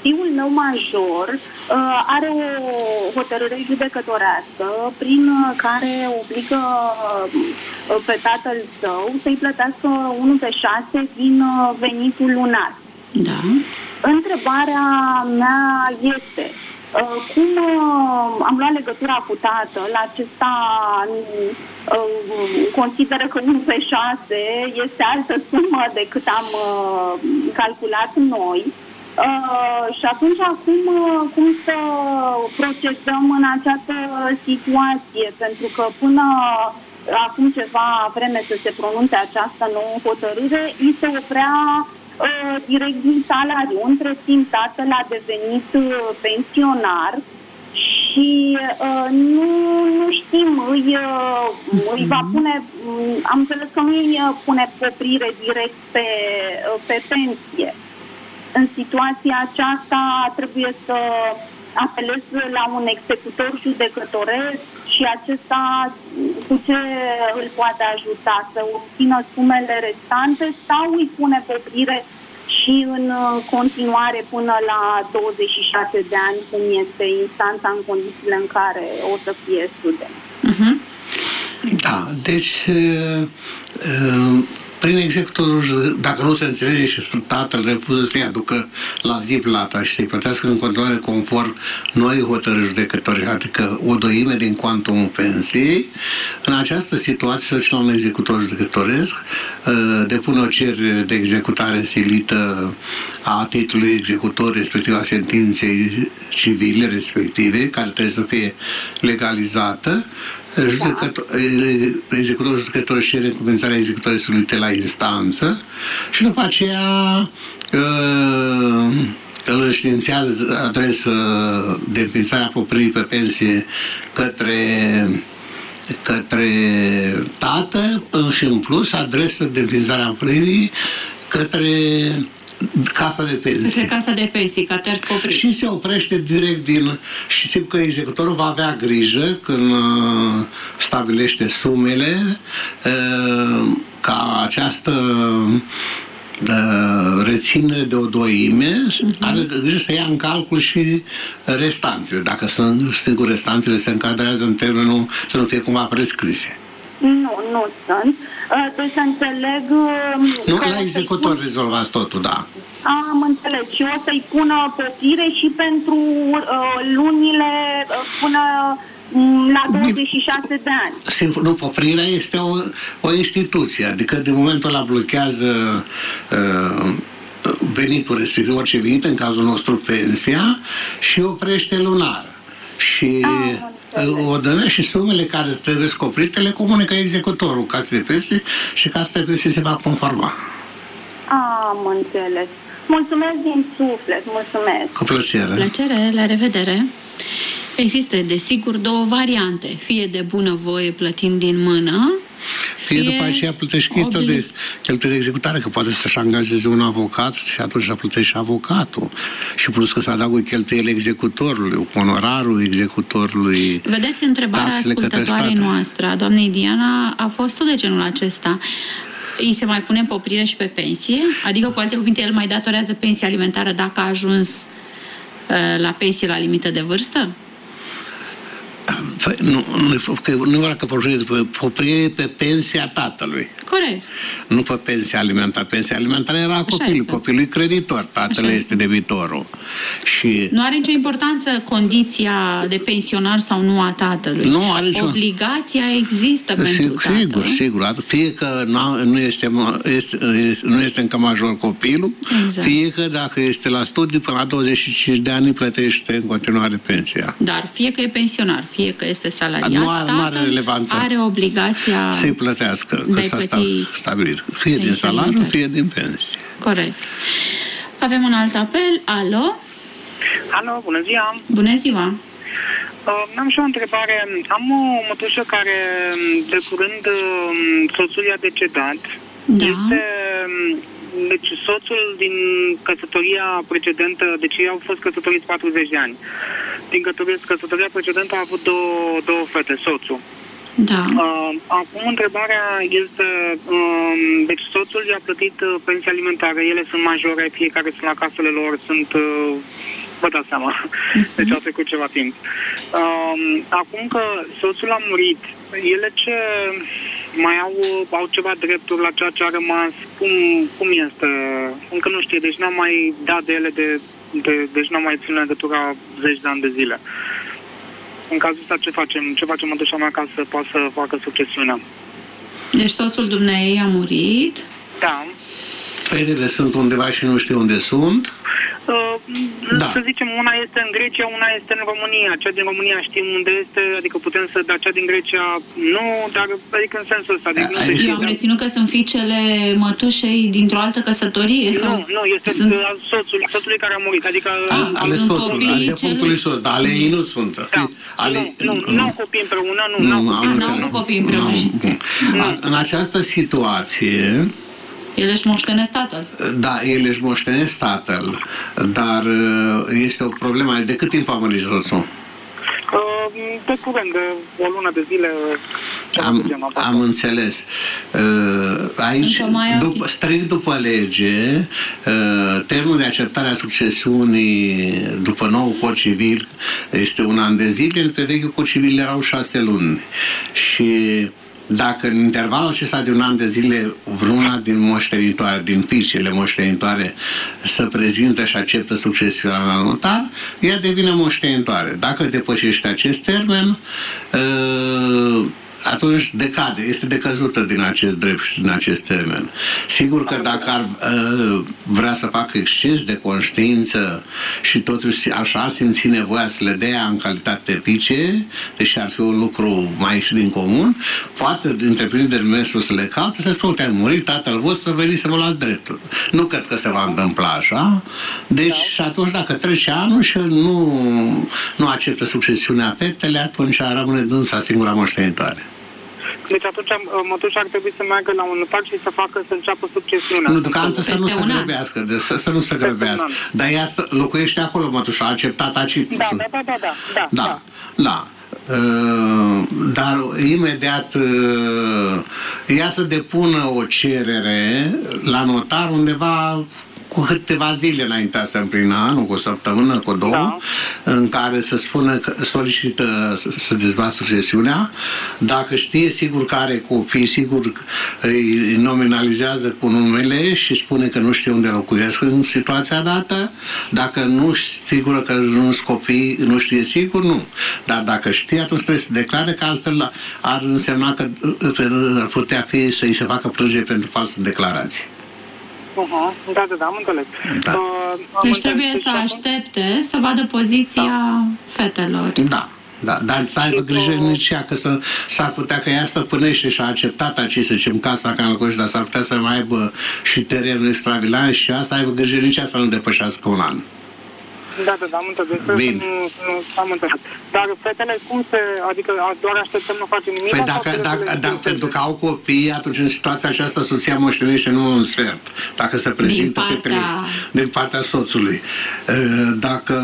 fiul meu major uh, are o hotărâre judecătorească prin care obligă uh, pe tatăl său să-i plătească unu pe șase din uh, venitul lunar. Da. Întrebarea mea este, uh, cum uh, am luat legătura cu tatăl, acesta uh, consideră că unu pe șase este altă sumă decât am uh, calculat noi. Uh, și atunci acum uh, cum să procedăm în această situație, pentru că până acum ceva vreme să se pronunțe această nouă hotărâre, îi se oprea uh, direct din salariu. Între timp tatăl a devenit uh, pensionar și uh, nu, nu știm, îi, uh, îi va pune, um, am înțeles că nu îi pune poprire direct pe, uh, pe pensie. În situația aceasta trebuie să apelez la un executor judecătoresc și acesta cu ce îl poate ajuta? Să obțină sumele restante sau îi pune poprire și în continuare până la douăzeci și șase de ani, cum este instanța în condițiile în care o să fie student? Uh-huh. Da, deci uh, prin executorul, dacă nu se înțelege și tatăl refuză să-i aducă la zi plata și să-i plătească în continuare conform noi hotărâri judecătorii, adică o doime din cuantumul pensiei, în această situație să duce la un executor judecătoresc, depune o cerere de executare silită a titlului executor, respectiv a sentinței civile respective, care trebuie să fie legalizată. Judecător, executorul judecător își cere încuvințarea executorii solite la instanță și după aceea îl înștiințează adresă de înființarea popririi pe pensie către către tată și în plus adresă de înființarea popririi către casa de pensii. Către casa de pensii, ca terți coprit. Și se oprește direct din... Și simt că executorul va avea grijă când uh, stabilește sumele uh, ca această uh, reținere de o doime uh-huh. are grijă să ia în calcul și restanțele. Dacă sunt, sigur, restanțele se încadrează în termenul să nu fie cumva prescrise. Nu, nu sunt. Deci să înțeleg... Nu, la executor rezolvați totul, da. Am înțeles. Și o să-i pună poprire și pentru uh, lunile uh, până la douăzeci și șase de ani. Simplu, nu, poprirea este o, o instituție. Adică din momentul ăla blochează uh, venitul respectiv, orice venit, în cazul nostru pensia, și oprește lunar. Și... Ah, o dă și sumele care trebuie scoprite le comunică executorul casei de pensii și casa de pensii se va conforma. Am înțeles. Mulțumesc din suflet, mulțumesc. Cu plăcere. Plăcere, la revedere. Există, desigur, două variante. Fie de bunăvoie plătind din mână, fie, fie după aceea plătești oblig... de cheltuieli de executare, că poate să-și angajeze un avocat și atunci să plătești și avocatul. Și plus că se adaugă cheltuieli executorului, onorarul executorului. Vedeți, întrebarea ascultătoarei noastre, a doamnei Diana, a fost tot de genul acesta. Îi se mai pune poprire și pe pensie? Adică, cu alte cuvinte, el mai datorează pensie alimentară dacă a ajuns uh, la pensie la limită de vârstă? Păi, nu, nu, nu era că poprire pe pensia tatălui. Corect. Nu pe pensia alimentară. Pensia alimentară era copilul. Copilul e creditor, tatăl este. este debitorul. Și nu are nicio importanță condiția de pensionar sau nu a tatălui. Nu are nicio... Obligația există pentru sigur, tatăl. Sigur, sigur. Fie că nu este, este, nu este încă major copilul, exact. Fie că dacă este la studii până la douăzeci și cinci de ani plătește în continuare pensia. Dar fie că e pensionar, fie că este salariat, nu are, tatăl nu are, relevanță are obligația să-i plătească, că s-a stabilit. Fie din salariu, fie din pensie. Corect. Avem un alt apel. Alo? Alo, bună ziua! Bună ziua! Uh, am și o întrebare. Am o mătușă care de curând soțul i-a decedat. Da. Este... Deci soțul din căsătoria precedentă, deci ei au fost căsătoriți patruzeci de ani. Din căsătoria precedentă a avut două, două fete, soțul. Da. Uh, acum, întrebarea este, uh, deci soțul i-a plătit uh, pensia alimentară, ele sunt majore, fiecare sunt la casele lor, sunt, uh, vă dați seama, uh-huh. Deci a trecut ceva timp. Uh, acum că soțul a murit, ele ce mai au, au ceva drepturi la ceea ce a rămas, cum, cum este? Încă nu știe, deci n-am mai dat de ele, de, de, deci n-am mai ținut legătura zeci de ani de zile. În cazul ăsta ce facem? Ce facem mătușa mea ca să poată să facă succesiunea? Deci soțul dumneavoastră a murit? Da. Fetele sunt undeva și nu știu unde sunt? Uh, da. Să zicem, una este în Grecia, una este în România. Cea din România știm unde este, adică putem să, dar cea din Grecia nu, dar adică în sensul ăsta. Adică a, nu Eu am reținut că sunt fiicele mătușei dintr-o altă căsătorie? Sau? Nu, nu, este sunt... al soțului, soțului care a murit. Adică a, ale soțului, ale defunctului soț, dar ale ei nu sunt. Da. Ale... Nu, nu, nu au copii împreună, nu. Nu, nu au copii împreună. În această situație, el își moștenesc tatăl. Da, el își moștenesc tatăl, dar este o problemă. De cât timp a murit soțul? De curând, de o lună de zile. Am, am înțeles. Aici, după, strict după lege, termenul de acceptare a succesiunii după nou cod civil este un an de zile, pe vechiul cod civil erau șase luni. Și dacă în intervalul acesta de un an de zile vreuna din moștenitoare, din fiicele moștenitoare să prezintă și acceptă succesiunea la notar, ea devine moștenitoare. Dacă depășește acest termen, atunci decade, este decăzută din acest drept și din acest termen. Sigur că dacă ar uh, vrea să facă exces de conștiință și totuși așa simți nevoia să le dea în calitate de fiice, deși ar fi un lucru mai și din comun, poate întreprinderea mersul să le caute, să spună, te-ai murit, tatăl vostru, să veniți să vă luați dreptul. Nu cred că se va întâmpla așa. Deci da. Și atunci dacă trece anul și nu, nu acceptă succesiunea fetele, atunci rămâne dânsa singura moștenitoare. Deci atunci mătușa ar trebui să meargă la un notar și să facă, să înceapă succesiunea. Nu, deocamdată să nu se grăbească, de, să, să nu se grăbească. Dar ea locuiește acolo, mătușa, a acceptat acit. Da, da, da, da, da, da. Da, da. Uh, dar imediat uh, ea să depună o cerere la notar undeva cu câteva zile înaintea să împlină anul, cu o săptămână, cu două, da. În care să spună că solicită să dezbată succesiunea. Dacă știe sigur că are copii, sigur îi nominalizează cu numele și spune că nu știe unde locuiesc în situația dată. Dacă nu sigură că nu sunt copii, nu știe sigur, nu. Dar dacă știe, atunci trebuie să declare, că altfel ar însemna că ar putea fi să-i se facă plângere pentru falsă declarație. Uh-huh. Da, da, da, am înțeles. Da. Uh, deci trebuie să aștepte să vadă poziția da. fetelor. Da, da, dar să aibă grijă nici ea, că să, s-ar putea că ea stăpânește și a acceptat aici, să zicem, casa care locuiește, dar s-ar putea să mai aibă și terenul extravilan și ea să aibă grijă nici ea să nu depășească un an. Da, da, da, am înțeles. Bine. Nu, nu, am înțeles. Dar fetele cum se, adică doar așteptăm, nu facem nimic? Păi dacă, dacă, dacă pentru că au copii, atunci în situația aceasta soția moștenește numai un sfert. Dacă se prezintă din partea, fetele din partea soțului. Dacă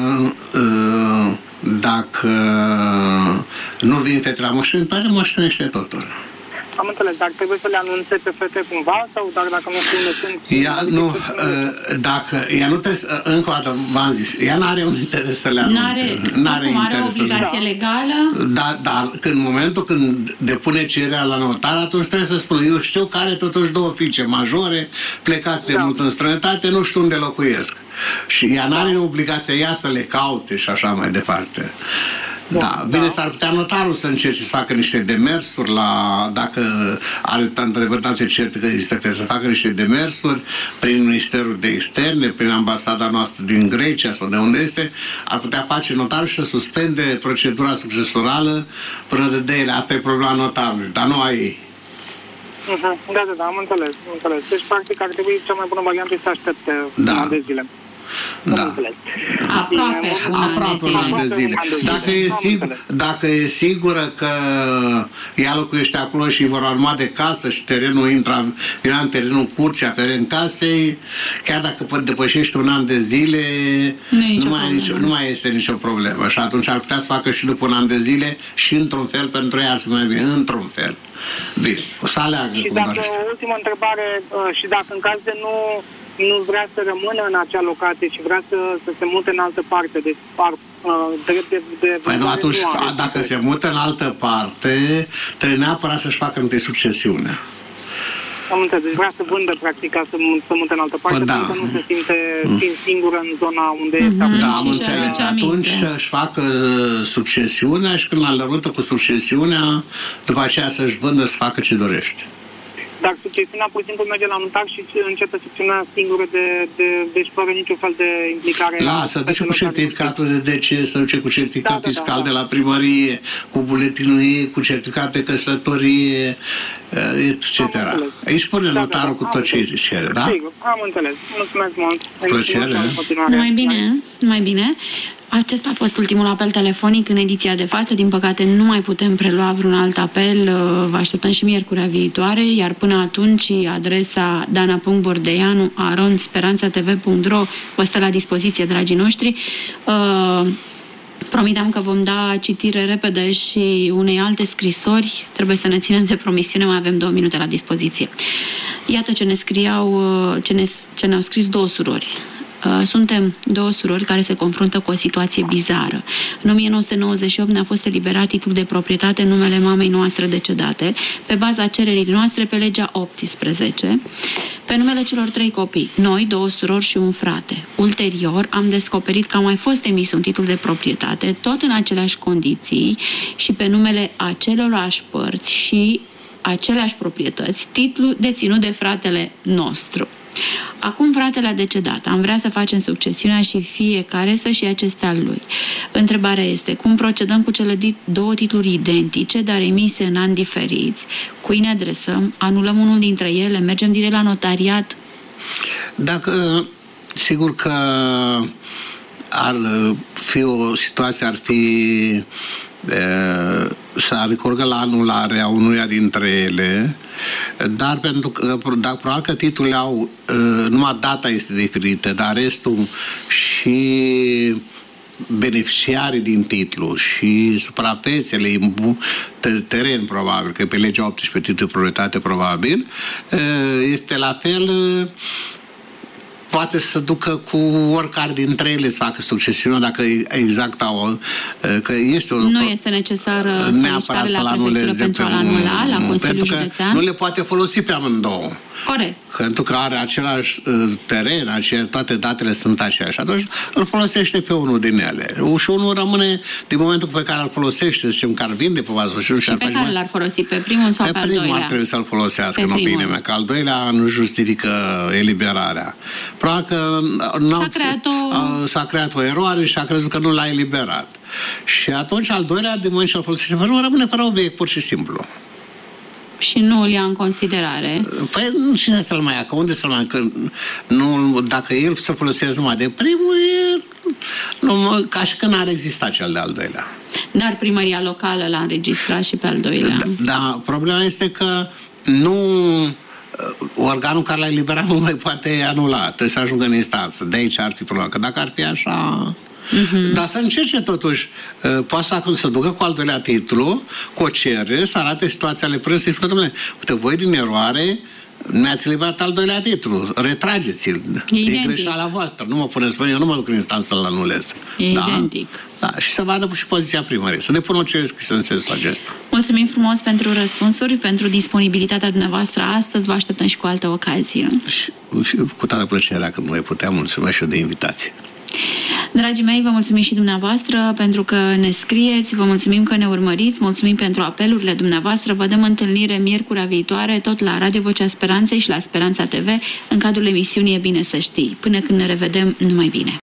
dacă nu vin fetele la moștenitoare, moștenește totul. Am înțeles, dar trebuie să le anunțe pe fete cumva sau dar dacă nu știu unde sunt? Ea nu, dacă, ea nu trebuie, încă o dată v-am zis, ea n-are un interes să le anunțe. N-are, n-are, are o obligație legală? Da, dar în momentul când depune cererea la notar, atunci trebuie să spună, eu știu că are totuși două fiice majore, plecate da. mult în străinătate, nu știu unde locuiesc. Și ea n-are da. obligația ea să le caute și așa mai departe. Da, bine, da. S-ar putea notarul să încerce să facă niște demersuri la, dacă are tantă adevărtate certă că există, să facă niște demersuri prin Ministerul de Externe, prin ambasada noastră din Grecia sau de unde este, ar putea face notarul și să suspende procedura succesorală până de ele. Asta e problema notarului, dar nu a ei. Uh-huh. Da, da, da, am înțeles, am înțeles. Deci, practic, ar trebui cea mai bună variantă să aștepte da. de zile. Da. Aproape un an Aproape un an de zile. Dacă e, sigur, dacă e sigură că ea locuiește acolo și vor urma de casă și terenul intră, intră în terenul curții, aferent casei, chiar dacă depășești un an de zile, nu, nu, mai, nicio, nu mai este nicio problemă. Și atunci ar putea să facă și după un an de zile și într-un fel, pentru ea ar fi mai bine, într-un fel. Bine, o să aleagă și cum dacă, dorește. ultima întrebare, și dacă în caz de nu nu vrea să rămână în acea locație și vrea să, să se mute în altă parte, deci par, uh, drept de, de... Păi nu, atunci, nu are, dacă se mută în altă parte, trebuie neapărat să-și facă întâi succesiunea. Am înțeles, deci vrea să vândă, practic, ca să, să mute în altă parte, păi da. pentru că nu se simte fiind singură în zona unde mm-hmm. este acum. Da, am înțeles. Atunci să-și facă succesiunea și când a lămurit cu succesiunea, după aceea să-și vândă, să facă ce dorește. Dar succesiunea pur și simplu merge la notar și începe succesiunea singură de, de, deci fără niciun fel de implicare. Lasă, duce cu certificatul de deces, să duce cu certificat da, fiscal da, da, de la primărie, cu buletinul ei, cu certificat de căsătorie, et cetera. Aici spune da, notarul da, da, cu tot ce îi cere, da? Sigur, am înțeles. Mulțumesc mult. Plăcere. Mai bine, mai bine. Acesta a fost ultimul apel telefonic în ediția de față. Din păcate nu mai putem prelua vreun alt apel. Vă așteptăm și miercurea viitoare, iar până atunci adresa dana punct bordeanu arond speranța t v punct ro vă stă la dispoziție, dragii noștri. Uh, Promiteam că vom da citire repede și unei alte scrisori. Trebuie să ne ținem de promisiune, mai avem două minute la dispoziție. Iată ce ne scriau, ce, ne, ce ne-au scris două surori. Suntem două surori care se confruntă cu o situație bizară. În o mie nouă sute nouăzeci și opt ne-a fost eliberat titlul de proprietate în numele mamei noastre decedate, pe baza cererii noastre pe legea optsprezece, pe numele celor trei copii, noi, două surori și un frate. Ulterior, am descoperit că a mai fost emis un titlu de proprietate, tot în aceleași condiții și pe numele acelorași părți și aceleași proprietăți, titlu deținut de fratele nostru. Acum fratele a decedat, am vrea să facem succesiunea și fiecare să-și ia aceste al lui. Întrebarea este, cum procedăm cu cele două titluri identice, dar emise în ani diferiți? Cui ne adresăm? Anulăm unul dintre ele? Mergem direct la notariat? Dacă, sigur că ar fi o situație, ar fi să recurgă la anularea unuia dintre ele, dar pentru că, dacă probabil că titlurile au, numai data este diferită, dar restul și beneficiarii din titlu și suprafețele, teren probabil, că pe legea optsprezece titlul de proprietate probabil, este la fel, poate să ducă cu oricare dintre ele să facă succesiunea, dacă exact au, că este o... Nu este necesară solicitare la prefectură pentru a-l anula la Consiliul Județean? Nu le poate folosi pe amândouă. Corect. Pentru că are același teren, acele, toate datele sunt aceeași. Atunci îl folosește pe unul din ele. Și unul rămâne, din momentul pe care îl folosește, zicem că ar vinde pe bază și, și pe care l-ar folosi? Pe primul sau pe, pe al doilea? Pe primul ar trebui să-l folosească, în opinia mea, că al doilea nu justifică eliberarea. Probabil că s-a creat, o... s-a creat o eroare și a crezut că nu l-a eliberat. Și atunci al doilea, din moment ce îl folosește, nu rămâne fără obiect, pur și simplu. Și nu îl ia în considerare. Păi cine să-l mai ia? Că unde să-l mai ia? Că nu, dacă el se folosește numai de primul, e, nu, ca și când ar exista cel de-al doilea. Dar primăria locală l-a înregistrat și pe al doilea. Da, da, problema este că nu... organul care l-a eliberat nu mai poate anula, trebuie să ajungă în instanță. De aici ar fi problema. Că dacă ar fi așa... Uh-huh. Dar să încerce totuși, poate să, să ducă cu al doilea titlu, cu o cerere, să arate situația ale presei și spune, dom'le, uite, voi din eroare mi-ați eliberat al doilea titlu, retrageți-l. E, e greșeala voastră. Nu mă puneți pe eu, nu mă duc în instanță să-l anulez. E da? Identic. Da, și să vadă și poziția primăriei, să depună o cerere scrisă în sensul acesta. Mulțumim frumos pentru răspunsuri, pentru disponibilitatea dumneavoastră astăzi. Vă așteptăm și cu altă ocazie. Și, și cu toată plăcerea că nu voi putea, mulțumesc și eu de invitație. Dragii mei, vă mulțumim și dumneavoastră pentru că ne scrieți, vă mulțumim că ne urmăriți, mulțumim pentru apelurile dumneavoastră. Vă dăm întâlnire miercurea viitoare, tot la Radio Vocea Speranței și la Speranța T V, în cadrul emisiunii E Bine Să Știi. Până când ne revedem, numai bine!